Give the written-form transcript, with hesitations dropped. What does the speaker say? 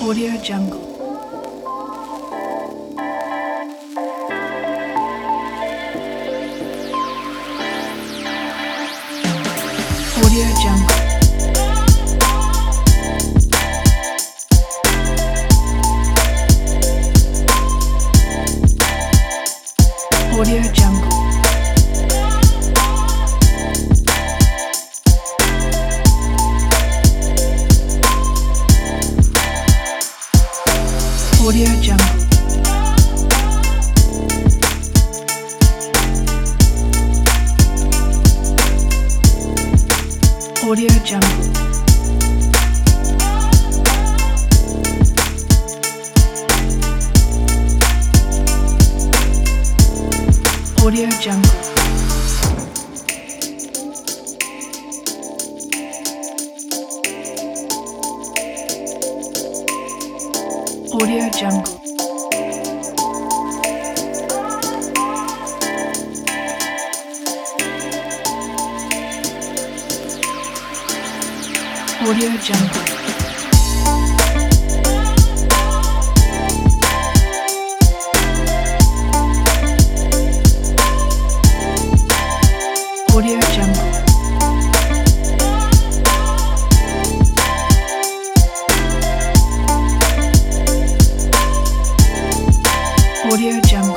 Audio Jungle. Audio Jungle. Audio Jungle. Audio Jungle. Audio Jungle. Audio Jungle. Audio Jungle. Audio Jungle. Audio Jungle. Audio Jungle.